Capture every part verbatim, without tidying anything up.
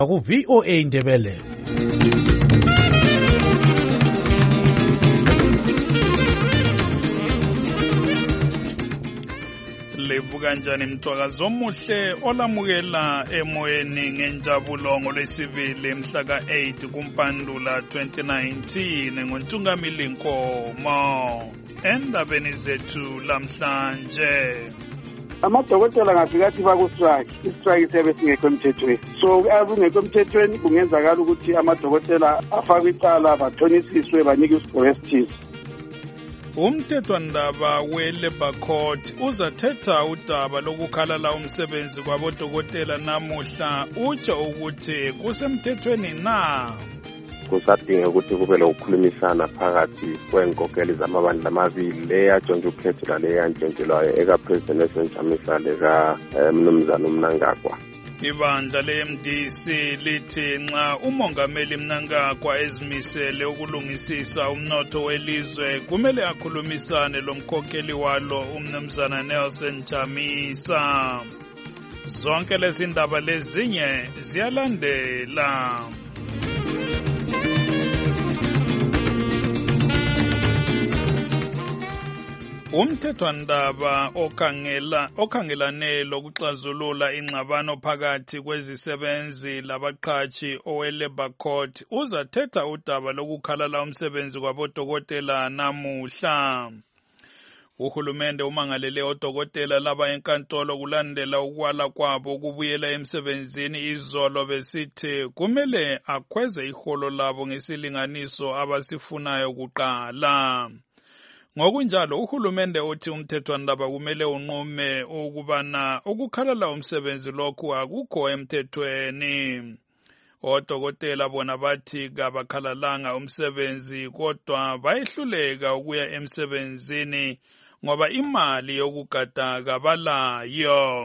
ku V O A Ndebele. Levuka njani mthwakazi omuhle olamukela emoyeni ngenjabulo ngolwesibili mhla ka eight kuMpandula twenty nineteen ngontungamili Nkomo. Endabeni zethu lamhlanje, amadokotela ngaphakathi baku-strike i-strike siyabe singekho emthethweni, so akungekho emthethweni kungenzakala ukuthi amadokotela afakwe icala bathonisiswe banikwe isigqoko esithize. Umthethwandaba we-Labour Court uzathetha udaba lokukhalala umsebenzi kwabodokotela namuhla, utsho ukuthi kusemthethweni na. Kusadinga ukuthi kube lokukhulumisana phakathi kwenkokeli zamabandla amabili, le yatshontsha ukhetho lale yantshontshelwayo eka-President Nelson Chamisa leka Mnumzana uMnangagwa. Ibandla le-M D C lithi nxa umongameli Mnangagwa ezimisele ukulungisisa umnotho welizwe kumele akhulumisane lomkhokheli walo uMnumzana Nelson Chamisa. Zonke lezi ndaba lezinye ziyalandela. Umthethwandaba okhangela okhangelane lokuxazulula ingxabano phakathi kwezisebenzi labaqhatshi owe-Labour Court uzathetha udaba lokukhalala umsebenzi kwabodokotela namuhla. Uhulumende umangalele odokotela laba enkantolo kulandela ukwala kwabo ukubuyela emsebenzini izolo, besithi kumele akhweze iholo labo ngesilinganiso abasifunayo kuqala. Ngokunjalo uhulumende uthi umthethwandaba kumele unqume ukubana ukukhalala umsebenzi lokhu akukho emthethweni. Odokotela bona bathi kabakhalalanga umsebenzi kodwa bayehluleka ukuya emsebenzini ngoba imali yokugada kabalayo.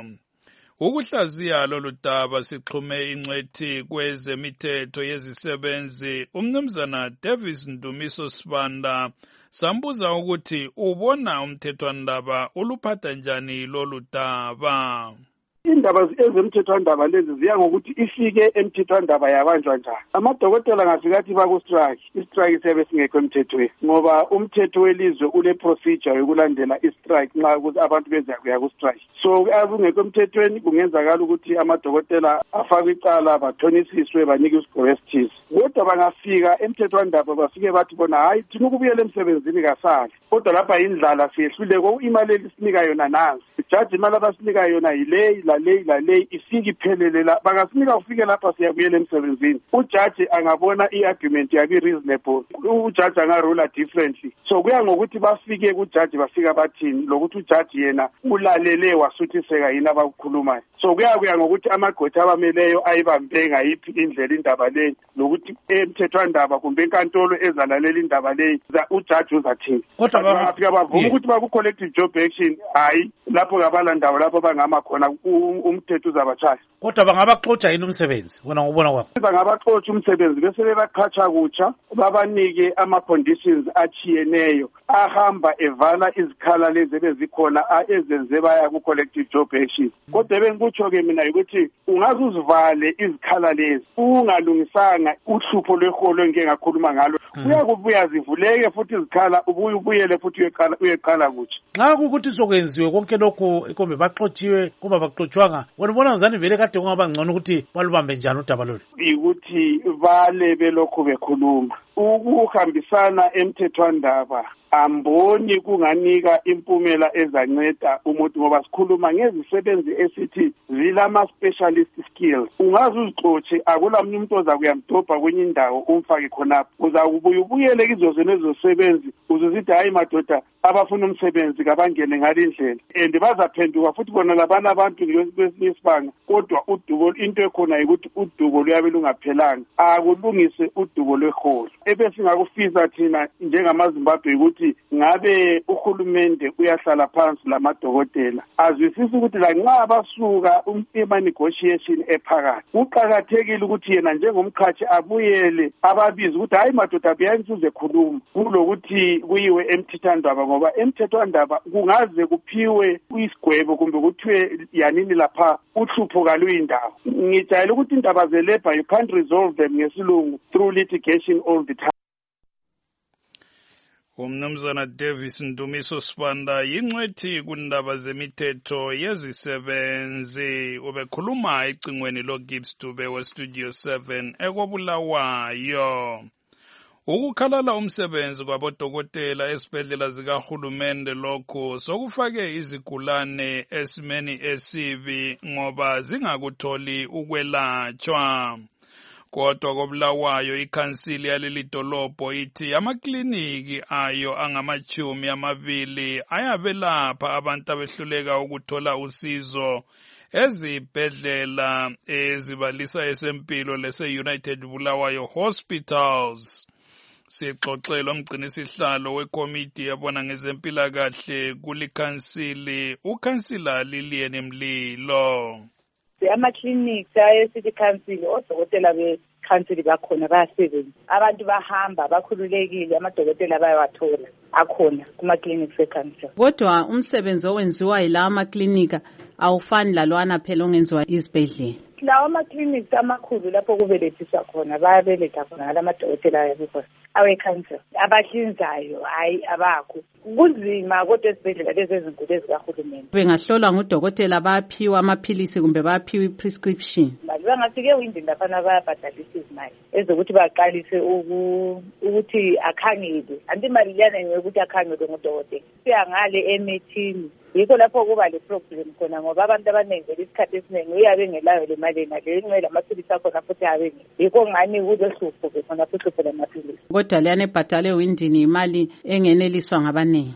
Ukuhlaziya lolu daba sixhume ingcwethi kwezemithetho yezisebenzi uMnumzana Davis Ndumiso Sibanda, sambuza ukuthi ubona umthethwandaba uluphatha njani lolu daba. Indaba ezemthethwandaba lezi ziya ngokuthi ifike emthethwandaba yabanjwa njani. Amadokotela ngaphakathi baku-strike, i-strike siyabe singekho emthethweni ngoba umthetho welizwe ule procedure yokulandela i-strike nxa abantu beziya kuya ku-strike. So akungekho emthethweni kungenzakala ukuthi amadokotela afakwe icala bathonisiswe banikwe isigqoko esithize. Kodwa bangafika emthethwandaba bafike bathi bona hayi thina ukubuyela emsebenzini kasali, kodwa lapha indlala siyehluleko imali elisinika yona nansi. Ijaji imali abasinika yona yile lale lale ifike iphelele la, bangasinika ufike lapha siyabuyela emsebenzini. Ujaji angabona i-argument yabi reasonable, ujaji angarula differently. So kuya ngokuthi bafike kujaji bafika bathini lokuthi ujaji yena ulalele wasuthiseka yini abakukhulumayo. So kuya kuya ngokuthi amagqwetha abameleyo ayibambe ngayiphi indlela indaba leyo, lokuthi emthethwandaba kumbe enkantolo ezalalela indaba leyo ujaji uzathini. Kodwa bafika bavuma ukuthi baku-collective job action, hayi lapho ngabala ndawo lapho bangama khona umthetho uzabachaya. Kodwa bangabaxotsha yini umsebenzi wena ngobona kwakho? Bangabaxotsha umsebenzi bese bebaqhatsha kutsha, babanike ama-conditions achiyeneyo ahamba evala izikhala lezi bezikhona ezenze baya ku-collective job action. Kodwa bengikutsho-ke mina ukuthi ungaze uzivale izikhala lezi ungalungisanga uhlupho lweholo engike ngakhuluma ngalo, uyakubuya zivuleke futhi izikhala ubuye ubuyele futhi uyeqala kutsha. Nxa kukuthi sokwenziwe konke lokhu kumbe baxotshiwe kumbe baxotshwanga, wena ubona ngizani vele kade kungaba ngcono ukuthi balubambe njani udaba lolu? Ukuthi bale belokhu bekhuluma ukuhambisana emthethwandaba amboni kunganika impumela ezanceda umuntu ngoba sikhuluma ngezisebenzi esithi zilama specialist skills. Ungaze uzixotshe akulamnye umuntu oza kuyamdobha kwenye indawo umfake khonapho, uzakubuya ubuyele kizo zenezo sebenzi uzozithi hayi madoda abafuna umsebenzi kabangene ngalindlela and bazaphenduka futhi bona labana abantu kwesinye isibanga. Kodwa udubo into ekhona ukuthi udubo luyabe lungaphelanga, akulungise udubo lweholo. Ebesingakufisa thina njengamaZimbabwe ukuthi ngabe uhulumende uyahlala phansi lamadokotela azwisisa ukuthi la nxa abasuka ema negotiation ephakathi kuqakathekile ukuthi yena njengomkhathi abuyele ababizi ukuthi hayi madoda buyani size khuluma kulokuthi ukuthi kuyiwe emthethwandaba ngoba emthethwandaba kungaze kuphiwe isigwebo kumbe kuthiwe yanini lapha uhlupho kaluyindawo. Ngijayele ukuthi indaba ze-labor you can't resolve them ngesilungu through litigation all the time. Umnumzana Davis Ndumiso Sibanda yincwethi kundaba zemithetho yezisebenzi ubekhuluma ecingweni lo Gibbs Dube we Studio seven ekobulawayo. Ukukhalala umsebenzi kwabodokotela esibhedlela zikahulumende lokhu sokufake izigulane esimeni esibi ngoba zingakutholi ukwelatshwa. Kodwa kobulawayo ikhansili yaleli dolobho ithi amakliniki ayo angamachumi amabili ayabelapha abantu abehluleka ukuthola usizo ezibhedlela ezibalisa esempilo lese-United Bulawayo Hospitals. Sixoxela umgcinisihlalo wekomiti yabona ngezempilakahle kulikhansili ukhansila Lilian Mlilo. Ama-clinics ayesithi council odokotela be-council bakhona bayasebenza. Abantu bahamba bakhululekile, amadokotela bayawathola akhona kuma-clinics e-council. Kodwa umsebenzi owenziwa yila amaklinika awufani lalwana phela ongenziwa izibhedlela. Lawa ama-clinics amakhulu lapho kubelethiswa khona bayabeletha khona ngala madokotela ayabikho awe-council. Abahlinzayo hayi abakho. Kunzima kodwa esibhedlela lezi ezinkulu ezikahulumeni. Bengahlolwa ngudokotela bayaphiwa amaphilisi kumbe bayaphiwa i-prescription. Bangafike windini laphana bayabhadalisa izimali ezokuthi baqalise ukuthi akhangele. Anti imali liyana yokuthi akhangelwe ngudokotela. Siya ngale emethini. Yikho lapho kuba le problem khona ngoba abantu abaningi isikhathi esiningi uyabe engelayo le mali nale incwela amaphilisi akhona futhi abenge. Yikho ngani kuzohlupho ke khona futhi phela amaphilisi. Kodwa liyana ebhadale windini imali engeneliswa ngabanengi.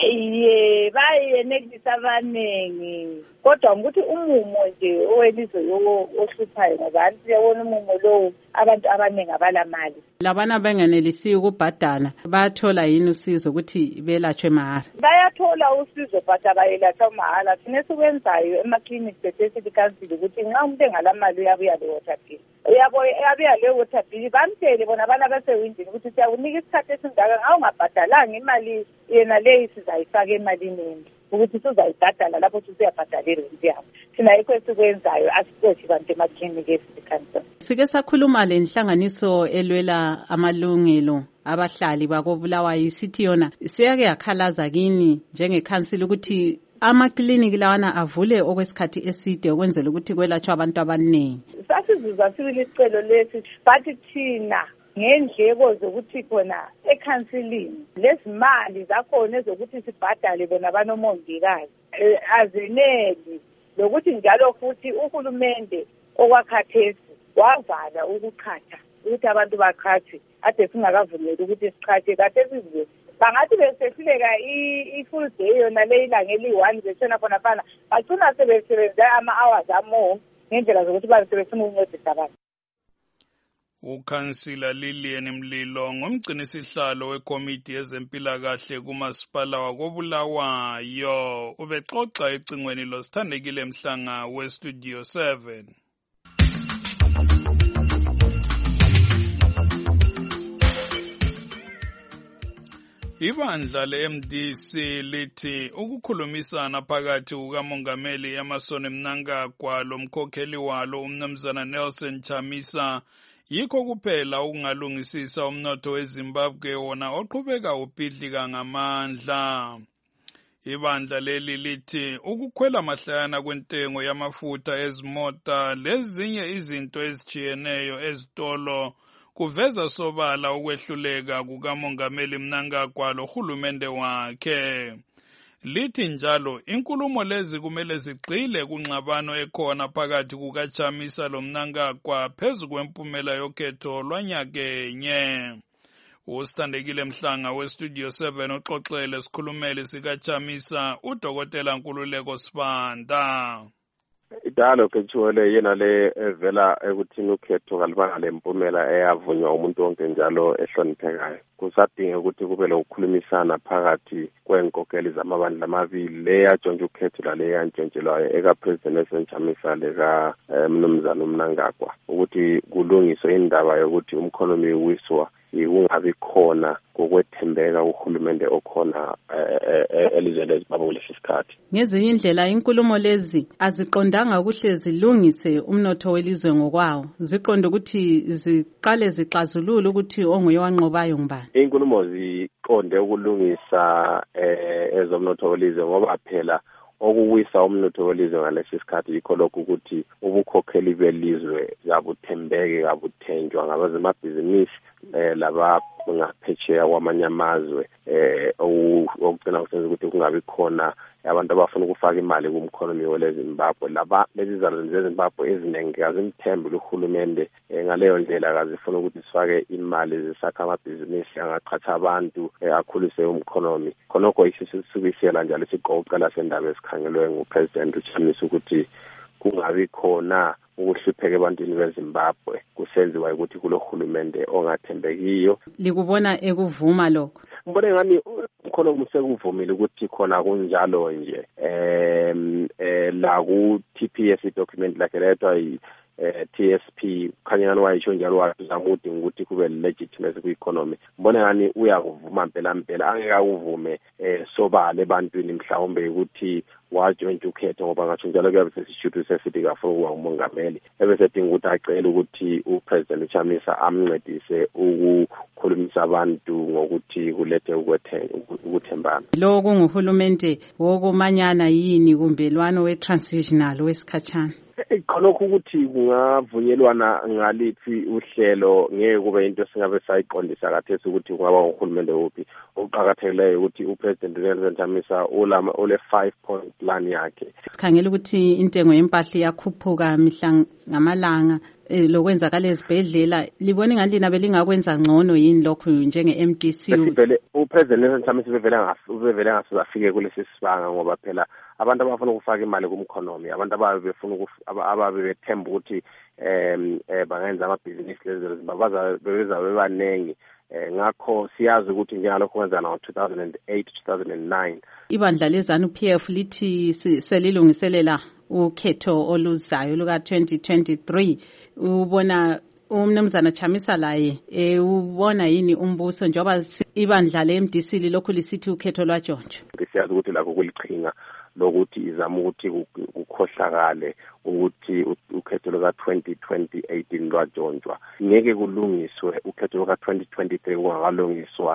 Ye bayenelisa abanengi kodwa ukuthi umumo nje owelizwe ohluphayo ngoba anti yabona umumo lo abantu abanengi abalamali. Labana bengenelisi ukubhadala bayathola yini usizo ukuthi belatshwe mahara? Bayathola usizo but abayelatshwa mahara. Thina sikwenzayo ema-clinics esithi council ukuthi nxa umuntu engalamali uyabuya le water bill. Uyabo uyabuya le water bill bamtshele bona abana basewindini ukuthi siyakunika isikhathi esingaka ngawo ungabhadalanga imali yena le sizayifaka emalini ukuthi sizayibhadala lapho siziyabhadalela into. Thina yikho esikwenzayo asikothi bantu ema-clinics esikanisa. Sike sakhuluma le nhlanganiso elwela amalungelo abahlali bakobulawayo isithi yona siyake yakhalaza kini njengekhansili ukuthi amakliniki lawana avule okwesikhathi eside ukwenzela ukuthi kwelatshwe abantu abaningi. Sasizuzwa sibili isicelo lesi bathi thina ngendleko zokuthi khona ekhansilini lezimali zakhona ezokuthi sibhadale bona banomongikazi azeneli lokuthi njalo futhi uhulumende okwakhathesi wavala ukuchatha ukuthi abantu baqhathe ade singakavumeli ukuthi sichathe kade sizwe bangathi besehluleka i-full day yona le ilanga eli-one beshona khona fana bagcina sebesebenza ama-hours amore ngendlela zokuthi basebefuna ukuncedisa abantu. Ukhansila Lilian Mlilo ngumgcinisihlalo wekomiti yezempilakahle kumasipala wakobulawayo ubexoxa ecingweni losithandekile Mhlanga we-Studio seven. Ibandla le-M D C lithi ukukhulumisana phakathi kukamongameli Emmerson Mnangagwa lomkhokheli walo umnumzana Nelson Chamisa yikho kuphela ukungalungisisa umnotho weZimbabwe wona oqhubeka ubhidlika ngamandla. Ibandla leli lithi ukukhwela mahlayana kwentengo yamafutha ezimota lezinye izinto ezijiyeneyo ezitolo kuveza sobala ukwehluleka kukamongameli Mnangagwa lohulumende wakhe. Lithi njalo inkulumo lezi kumele zigxile kunxabano ekhona phakathi kukaChamisa loMnangagwa phezu kwempumela yokhetho lwanyakenye. Usithandekile Mhlanga we-Studio seven uxoxele isikhulumeli sikaChamisa uDokotela Nkululeko Sibanda. Idalo kethuwele yena le evela ekuthini ukhetho kalibanga lempumela eyavunywa umuntu wonke njalo ehloniphekayo. Kusadinga ukuthi kube lokukhulumisana phakathi kwenkokeli zamabandla amabili le yajonge ukhetho lale yantshontshelwayo eka-President Nelson Chamisa leka-Mnumzana uMnangagwa ukuthi kulungiswe indaba yokuthi umkhonomi uwiswa kungabi khona ngokwethembeka uhulumende okhona elizweni leZimbabwe kulesi sikhathi. Ngezinye indlela inkulumo lezi aziqondanga kuhle zilungise umnotho welizwe ngokwawo, ziqonde ukuthi ziqale zixazulule ukuthi onguye wanqobayo ngubani. Inkulumo ziqonde ukulungisa ezomnotho welizwe ngoba phela okuwisa umnotho welizwe ngalesi sikhathi yikho lokhu ukuthi ubukhokheli belizwe kabuthembeke kabuthenjwa ngabazemabhizinisi eh laba ngaphetsheya kwamanye amazwe eh okugcina kusenza ukuthi kungabi khona abantu abafuna ukufaka imali kumkhonomi weZimbabwe. Laba lezi zalo zeZimbabwe eziningi azimthembi uhulumende ngaleyo ndlela akazifuna ukuthi sifake imali zisakha amabhizinisi angaqhatha abantu akhulise umkhonomi. Khonokho isisukisela njalo isiqoqela sendaba esikhangelwe nguPresident uChamisa ukuthi kungabi khona ukuhlupheka ebantwini beZimbabwe kusenziwa ukuthi kulohulumende ongathembekiyo. Likubona ekuvuma lokho? Ngibona ngani khona kumsekuvumile ukuthi khona kunjalo nje em la ku T P S document lakhe lethwa i T S P khanyana wayisho njalo wazamudi ukuthi kube legitimacy ku-economy. Ngibona ngani uyakuvuma mpela mpela angeke uvume sobala ebantwini mhlawumbe ukuthi wajoint ukhetho ngoba ngathi njalo kuyabe sesishuthi sesithi kafuna ukuba umongameli ebese dinga ukuthi acele ukuthi uPresident Chamisa amncedise ukukhulumisa abantu ngokuthi kulethe ukuthembana. Lo kunguhulumende wokumanyana yini kumbelwano we-transitional wesikhatshana? Khonokho ukuthi kungavunyelwana ngalithi uhlelo ngeke kube into singabe sayiqondisa kathesi ukuthi kungaba uhulumende wophi. Uqhakatheleyo ukuthi uPresident Nelson Chamisa ulama ole five point plan yakhe. Sikhangela ukuthi intengo yempahla yakhuphuka mihla ngamalanga lokwenzakala ezibhedlela. Libona ngani lina belingakwenza ngcono yini lokho njenge M D C? Vele uPresident Nelson Chamisa bevele ngafike ngasizafike kulesi sibanga ngoba phela abantu abafuna ukufaka imali kumkhonomi, abantu ababe befuna ababe bethemba ukuthi em bangenza amabhizinisi lezi babaza bebeza bebanengi. Ngakho siyazi ukuthi njengalokho kwenzana ngo two thousand eight two thousand nine ibandla lezanu P F lithi selilungiselela ukhetho oluzayo luka twenty twenty-three. Ubona umnumzana Chamisa laye eh ubona yini umbuso njoba ibandla le M D C lokho lisithi ukhetho lwajonjwa? Siyazi ukuthi lakho kulichinga lokuthi izama ukuthi ukhohlakale ukuthi ukhetho luka twenty eighteen lwajonjwa. Ngeke kulungiswe ukhetho luka twenty twenty-three kungakalungiswa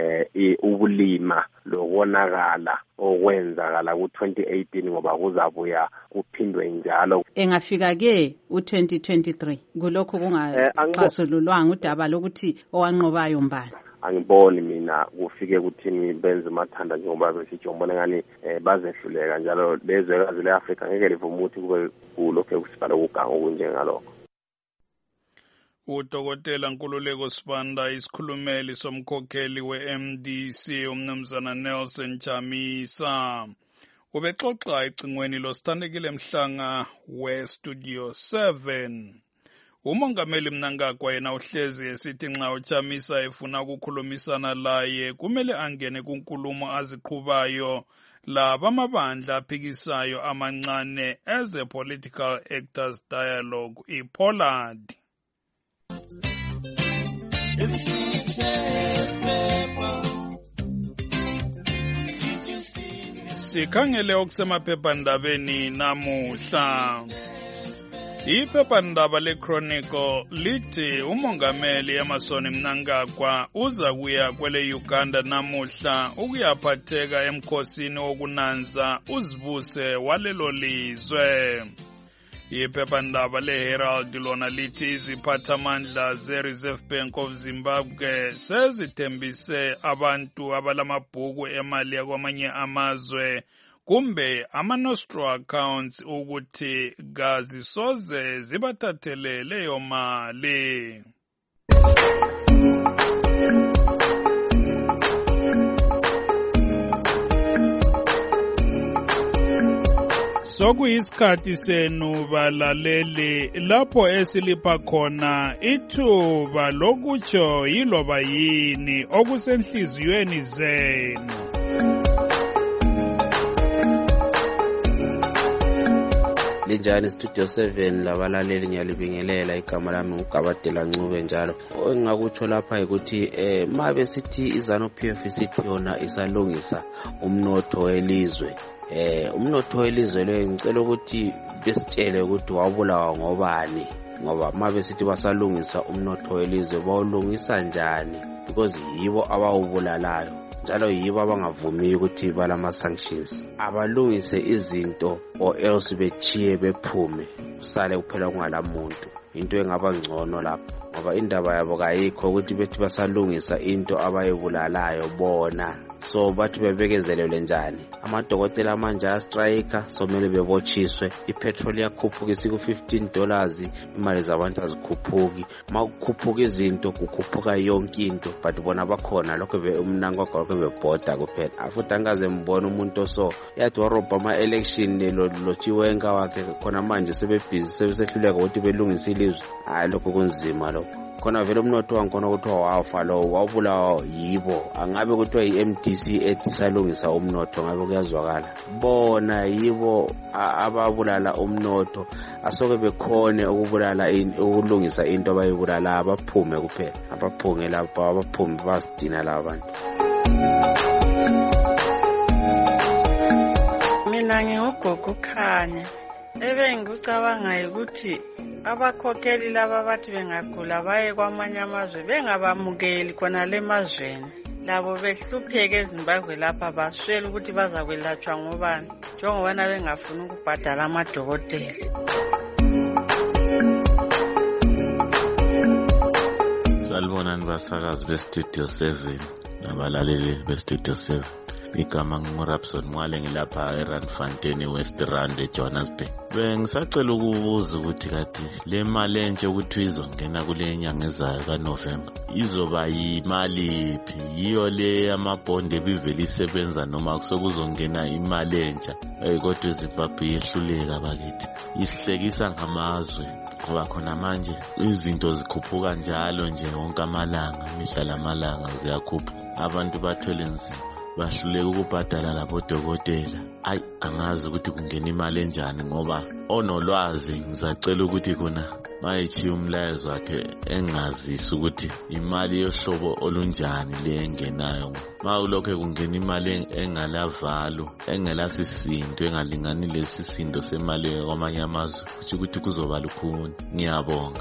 eh ubulima lokonakala okwenzakala ku twenty eighteen ngoba kuzabuya kuphindwe njalo. Engafika ke u twenty twenty-three kulokho kungaxazululwanga udaba lokuthi owanqobayo mbani? Angiboni mina kufike kuthini benze mathanda njengoba besitsho ngibona ngani bazehluleka njalo lezwekazi leAfrika ngeke livume ukuthi kube kulokho kusibala ukuganga okunjengalokho. Udokotela Nkululeko Sibanda isikhulumeli somkhokheli we-M D C umnumzana Nelson Chamisa ubexoxa ecingweni losithandekile Mhlanga we-Studio seven. Umongameli Mnangagwa yena uhlezi esithi nxa uChamisa efuna ukukhulumisana laye kumele angene kunkulumo aziqhubayo laba amabandla aphikisayo amancane as a political actors dialogue iPollard. Sikhangele okusemaphephandabeni namuhla. Iphephandaba leChronicle lithi umongameli Emmerson Mnangagwa uza kuya kwele Uganda namuhla ukuyaphatheka emkhosini wokunanza uzibuse walelo lizwe. Iphephandaba leHerald lona lithi iziphathamandla ze-Reserve Bank of Zimbabwe sezithembise abantu abalamabhuku emali yakwamanye amazwe kumbe ama-nostro accounts ukuthi kazisoze zibathathele leyo mali. Sokuyisikhathi senu balaleli lapho esilipha khona ithuba lokutsho yiloba yini okusenhliziyweni zenu. Linjani Studio seven labalaleli ngiyalibingelela igama lami uGabadela Ncube njalo. Engakutsho lapha ukuthi eh mabe sithi iZanu P F sithi yona isalungisa umnotho welizwe. Eh umnotho welizwe lo ngicela ukuthi besitshele ukuthi wabulawa ngobani ngoba mabe sithi basalungisa umnotho welizwe bawulungisa njani because yibo abawubulalayo njalo yibo abangavumi ukuthi balama sanctions abalungise izinto or else bechiye bephume usale kuphela kungalamuntu into engaba ngcono lapho ngoba indaba yabo kayikho ukuthi bethi basalungisa into abayibulalayo bona so bathi bebekezelele njani amadokotela manje a striker so mele bebotshiswe ipetrol yakhuphuka isiku fifteen dollars imali zabantu azikhuphuki makukhuphuka izinto kukhuphuka yonke into but bona bakhona lokho be umnango kwakho bebhoda kuphela afuthi angaze mbona umuntu so yathi warobha ama election lo lochiwenga wakhe khona manje sebebhizi sebesehluleka ukuthi belungise ilizwe hayi lokho kunzima lokho khona vele umnotho wangikhona ukuthi wafa lo wabulawa yibo angabe kuthiwa i-M D C ethi salungisa umnotho ngabe kuyazwakala bona yibo ababulala umnotho asoke bekhone ukubulala ukulungisa into abayibulala abaphume kuphela abaphunge lapho abaphume basidina labantu. Mina ngingugogo Khanya ebe ngikucabanga ukuthi abakhokheli laba bathi bengagula baye kwamanye amazwe bengabamukeli khona le mazweni labo behlupheke eZimbabwe lapha baswela ukuthi bazakwelatshwa ngobani njengoba bengafuni ukubhadala amadokotela. Salibonani basakazi beStudio seven nabalaleli beStudio seven. Igama ngingurapson Mwale ngilapha eRandfontein West Rand eJohannesburg. Bengisacela ukubuza ukuthi kati le mali entshe ukuthi izongena kule nyanga ezayo kaNovember izoba yimali iphi yiyo le amabond ebivele isebenza noma kusokuzongena imali entsha kodwa iZimbabwe yehluleka bakithi isihlekisa ngamazwe ngoba khona manje izinto zikhuphuka njalo nje wonke amalanga imihla lamalanga ziyakhuphuka abantu bathwele nzima bahluleka ukubhadala labodokotela ayi angazi ukuthi kungena imali enjani ngoba onolwazi ngizacela ukuthi kuna mayichiya umlayezo wakhe engazisa ukuthi imali yohlobo olunjani le engenayo mawulokho kungena imali engalavalo engelasisindo engalingani lesisindo semali kwamanye amazwe kuthi ukuthi kuzoba lukhuni. Ngiyabonga.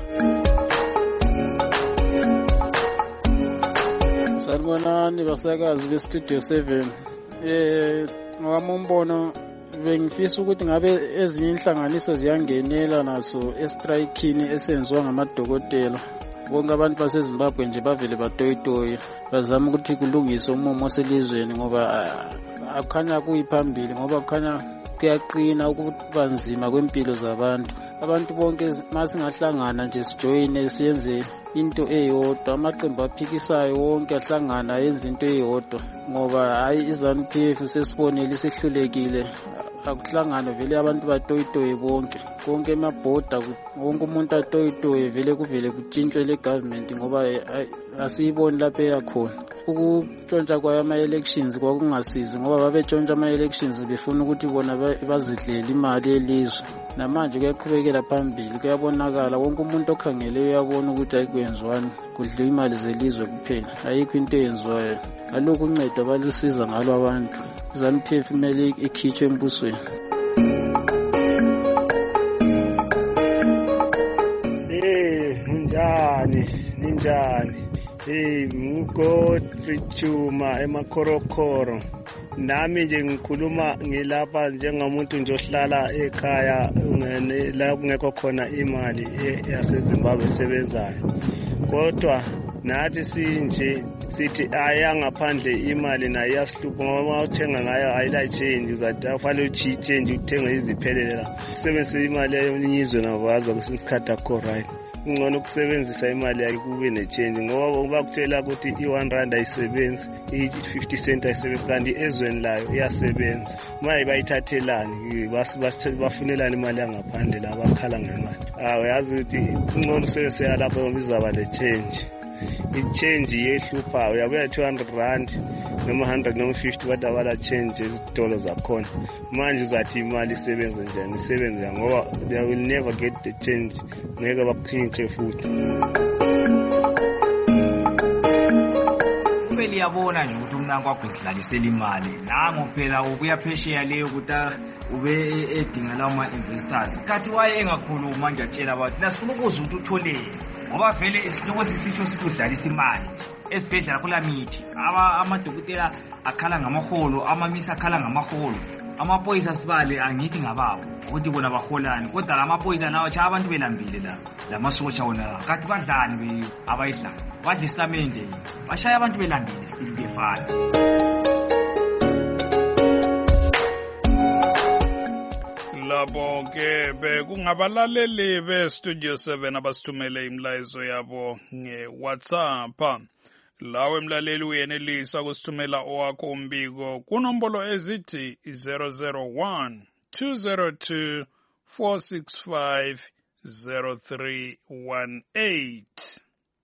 Sanibonani basakazi beStudio seven. Eh ngowami umbono bengifisa ukuthi ngabe ezinye inhlanganiso ziyangenela naso estrikini esenziwa ngamadokotela. Bonke abantu baseZimbabwe nje bavele batoyitoye bazama ukuthi kulungiswe umumo oselizweni ngoba akukhanya kuyiphambili ngoba kukhanya kuyaqina ukuba nzima kwempilo zabantu. Abantu bonke masingahlangana nje sijoyine siyenze into eyodwa amaqembu aphikisayo wonke ahlangana yenza into eyodwa ngoba hayi iZanu P F sesibonile isihlulekile akuhlangana vele abantu batoyitoye bonke konke emabhoda wonke umuntu atoyitoye vele kuvele kutshintshwe le government ngoba asiyiboni lapho eyakhona. Ukutshontsha kwayo ama-elections kwakungasizi ngoba babetshontsha ama-elections befuna ukuthi bona bazidlele imali yelizwe namanje kuyaqhubekela phambili kuyabonakala wonke umuntu okhangeleyo uyabona ukuthi ayikwenziwani kudliwa imali zelizwe kuphela ayikho into eyenziwayo ngalokhu uncedo abalusiza ngalo abantu iZanu P F imele ikhitshwe embusweni. Eh njani ninjani eh nguGodfrey Chuma eMakhorokhoro nami nje ngikhuluma ngilapha njengomuntu nje ohlala ekhaya la kungekho khona imali yaseZimbabwe esebenzayo kodwa nathi sinje sithi aya ngaphandle imali nayo iyasihlupha ngoba uthenga ngayo ayila change uzathi afanele uchi change uthenga iziphelela usebenzise imali yomnyizwe nabaza kusisikhatha akho right ngcono ukusebenzisa imali yakhe kube ne-change ngoba uba kutshela ukuthi i-one rand ayisebenzi i-fifty cent ayisebenzi kanti ezweni layo iyasebenza uma bayithathelani bafunelani imali yangaphandle la bakhala ngemali awu yazi ukuthi ngcono usebenzise lapho ngoba izaba le-change i-change yehluphayo uyabuya two hundred rand noma one hundred noma fifty kodwa abala-change ezitolo zakhona. Manje uzathi imali isebenza njani? Isebenza ngoba they will never get the change, ngeke bakutshintshe futhi. Liyabona nje ukuthi umnanko wakho sidlalisela imali nango phela ubuya phesheya leyo ukuthi ube edinga lawo ma-investors kathi waye engakhuluma manje atshela abantu nasifuna ukuzwa ukuthi utholeni ngoba vele isihloko sisitsho sithi udlalisa imali esibhedlela kula mithi amadokotela akhala ngamaholo, amamisi akhala ngamaholo, amaphoyisa sibale angithi ngababo ukuthi bona baholani kodwa lamaphoyisa nawo cha abantu belambile la lamasotsha wona kathi badlani abayidlala badlisamende bashaya abantu belambile still befana. Labo ke bekungabalaleli be-Studio seven abasithumele imlayezo yabo nge-WhatsApp. Lawe mlaleli uyenelisa kusithumela owakho umbiko kunombolo ezithi zero zero one two zero two four six five zero three one eight.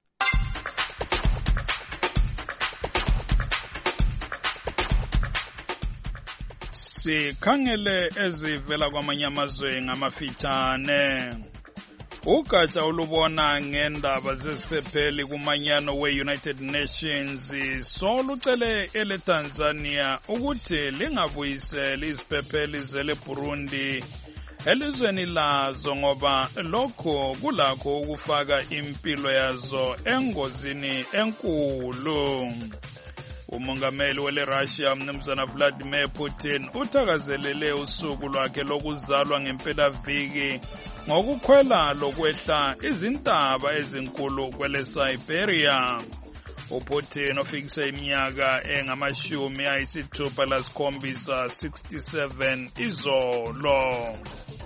Sikhangele ezivela kwamanye amazwe ngamafitshane. Ugatsha olubona ngendaba zesiphepheli kumanyano we-United Nations solucele ele Tanzania ukuthi lingabuyiseli iziphepheli zele Burundi elizweni lazo ngoba lokho kulakho ukufaka impilo yazo engozini enkulu. Umongameli wele Russia Mnumzana Vladimir Putin uthakazelele usuku lwakhe lokuzalwa ngempelaviki ngokukhwela lokwehla izintaba ezinkulu kwele Siberia. uPutin ofikise iminyaka engamashumi ayisithupha lasikhombisa sixty-seven izolo.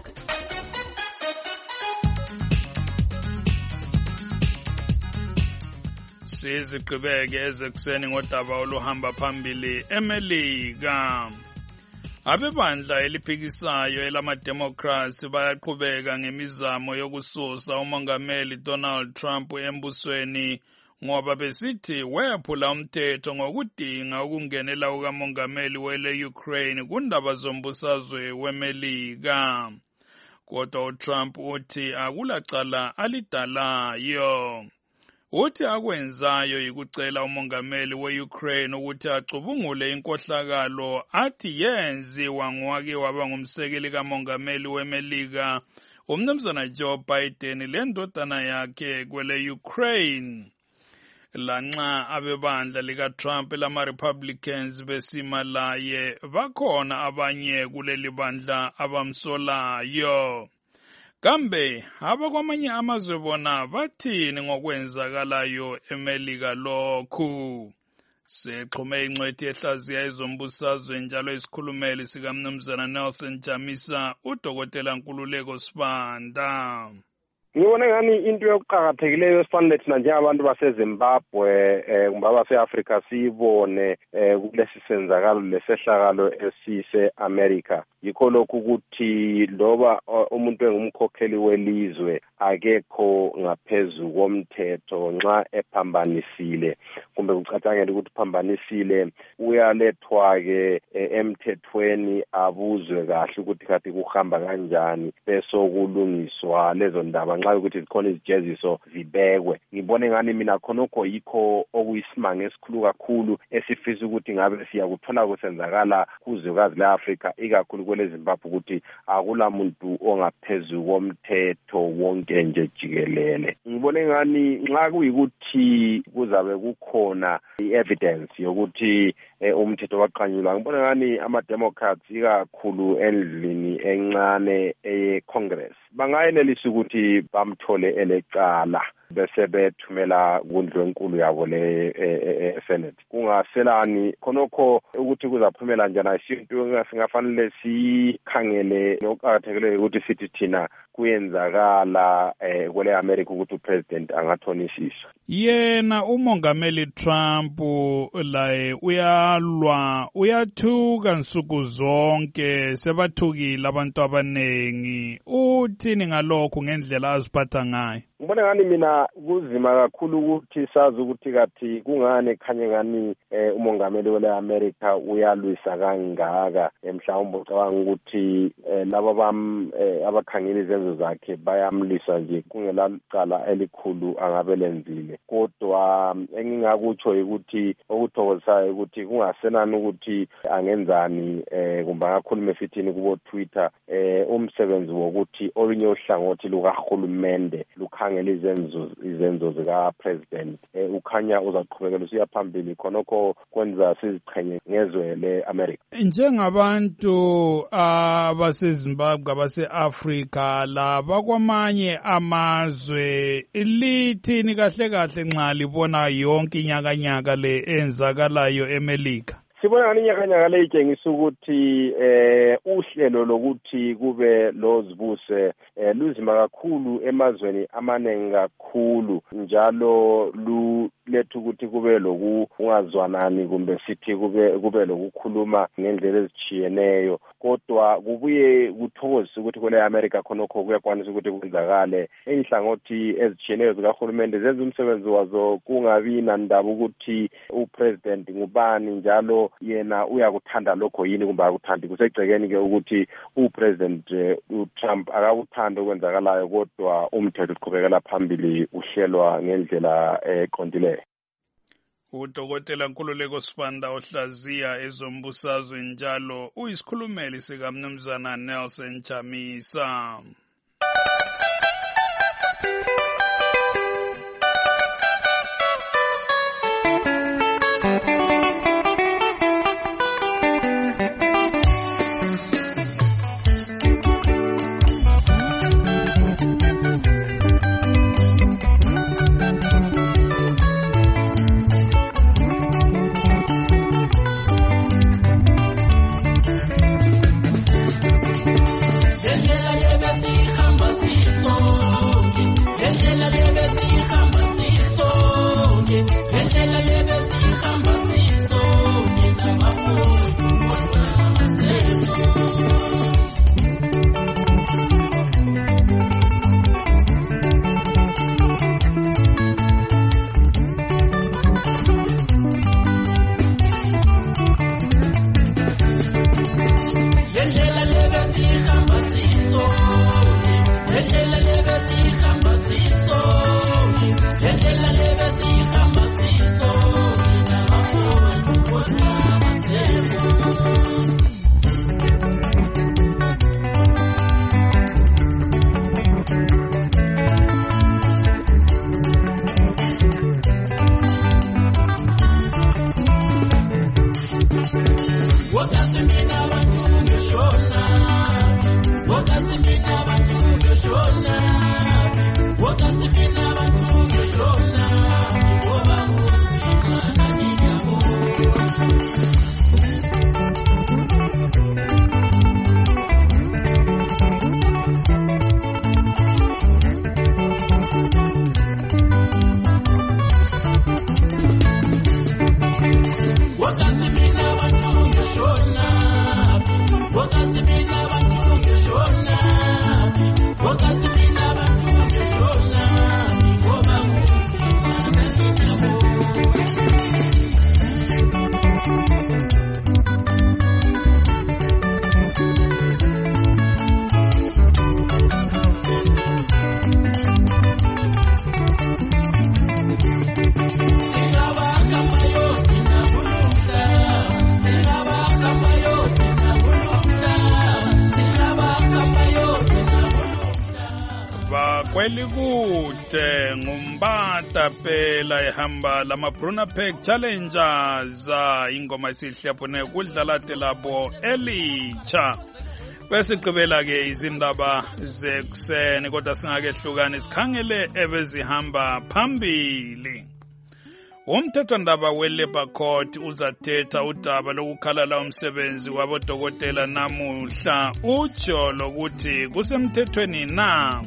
Sizigqibeke ezekuseni ngodaba oluhamba phambili eMelika. Abebandla eliphikisayo elama-Democrats bayaqhubeka ngemizamo yokususa umongameli Donald Trump embusweni ngoba besithi wephula umthetho ngokudinga ukungenela ukamongameli wele Ukraine kundaba zombusazwe weMelika. Kodwa uTrump uthi akulacala alidalayo. Uthi akwenzayo yikucela umongameli we-Ukraine ukuthi acubungule inkohlakalo athi yenziwa ngowake waba ngumsekeli kamongameli weMelika umnumzana Joe Biden lendodana yakhe kwele Ukraine. Lanxa abebandla lika-Trump lama-Republicans besima laye bakhona abanye kuleli bandla abamsolayo. Kambe abakwamanye amazwe bona bathini ngokwenzakalayo eMelika lokhu? Sexhume ingcwethi ehlaziya ezombusazwe njalo isikhulumeli sikamnumzana Nelson Chamisa udokotela Nkululeko Sibanda. Ngibona ngani into yokuqhakathekileyo esifanele thina njengabantu baseZimbabwe eh kumbe abase-Afrika siyibone eh kulesi senzakalo lesehlakalo esise America yikho lokhu ukuthi loba umuntu engumkhokheli welizwe akekho ngaphezulu komthetho nxa ephambanisile kumbe kucatshangela ukuthi phambanisile uyalethwa ke emthethweni abuzwe kahle ukuthi kathi kuhamba kanjani bese kulungiswa lezo ndaba nxa ukuthi zikhona izijeziso zibekwe. Ngibone ngani mina khonokho yikho okuyisimanga esikhulu kakhulu esifisa ukuthi ngabe siyakuthola kusenzakala kuzwekazi le-Afrika ikakhulu kwele Zimbabwe ukuthi akula muntu ongaphezulu komthetho wonke nje jikelele. Ngibone ngani nxa kuyikuthi kuzabe kukhona i-evidence yokuthi umthetho waqanyulwa. Ngibone ngani ama-Democrats ikakhulu endlini encane eye-Congress bangayenelisa ukuthi bamthole elecala bese bethumela kundlu enkulu yabo le Senate. Kungaselani khonokho ukuthi kuzaphumela njani isinto singafanele sikhangele nokuqhakathekileyo ukuthi sithi thina kuyenzakala eh kwele America ukuthi upresident angathonisisa. Yena umongameli Trump laye uyalwa uyathuka nsuku zonke sebathukile abantu abanengi. Uthini ngalokho ngendlela aziphatha ngayo? ngibona ngani mina kuzima kakhulu ukuthi sazi ukuthi kathi kungane khanye ngani eh, umongameli we-America uyalwisa kangaka mhlawumbe ucabanga ukuthi eh, laba bam eh, abakhangela izenzo zakhe bayamlisa nje kungelacala elikhulu angabe lenzile kodwa engingakutsho ukuthi okuthokozisayo ukuthi kungasenani ukuthi angenzani eh, kumbe angakhuluma efithini kubo Twitter eh, umsebenzi wokuthi olunye uhlangothi lukahulumende lukhangela izenzo izenzo zika president eh, ukhanya uzaqhubekela usiya phambili khonokho kwenza siziqhenye ngezwe le-America. Njengabantu abaseZimbabwe abase-Afrika laba kwamanye amazwe lithini kahle kahle nxa libona yonke inyakanyaka le enzakalayo eMelika? Sibona ngani inyakanyaka le itshengisa ukuthi eh uhlelo lokuthi kube lozibuse eh, luzima kakhulu emazweni amaningi kakhulu njalo lu lethu ukuthi kube lokungazwanani kumbe sithi kube kube lokukhuluma ngendlela ezitshiyeneyo kodwa kubuye kuthokozisa ukuthi kule America khonokho kuyakwanisa ukuthi kwenzakale inhlangothi ezitshiyeneyo zikahulumende zenza umsebenzi wazo kungabi nandaba ukuthi upresident ngubani njalo yena uyakuthanda lokho yini kumbe akuthandi kusegcekeni ke ukuthi upresident uTrump akakuthanda okwenzakalayo kodwa umthetho uqhubekela phambili uhlelwa ngendlela eqondileyo. Udokotela Nkululeko Sibanda ohlaziya ezombusazwe njalo uyisikhulumeli sika Mnumzana Nelson Chamisa. Kwelikude ngumbata phela ehamba lama Bruna Pack Challengers ingoma isihlapone kudlala telabo elitsha bese qhubela ke izindaba zekuseni kodwa singake hlukane sikhangele ebezihamba phambili. Umthethwandaba we-Labour Court uzathetha udaba lokukhalala umsebenzi wabodokotela namuhla utsho lokuthi kusemthethweni na.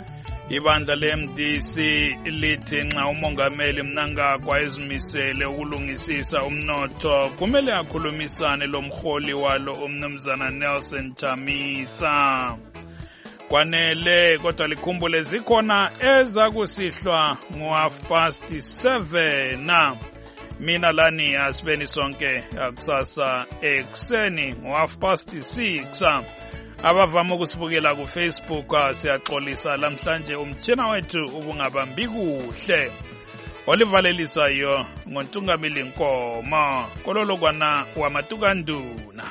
Ibandla le-M D C lithi nxa umongameli Mnangagwa ezimisele ukulungisisa umnotho kumele akhulumisane lomholi walo uMnumzana Nelson Chamisa. kwanele kodwa likhumbule zikhona ezakusihlwa ngo-half past seven. Mina lani asibeni sonke kusasa ekuseni ngo-half past six. Abavama ukusibukela ku-Facebook siyaxolisa lamhlanje umtshina wethu ubungabambi kuhle. Olivalelisayo ngontungamili Nkomo kololokwana wamatukanduna.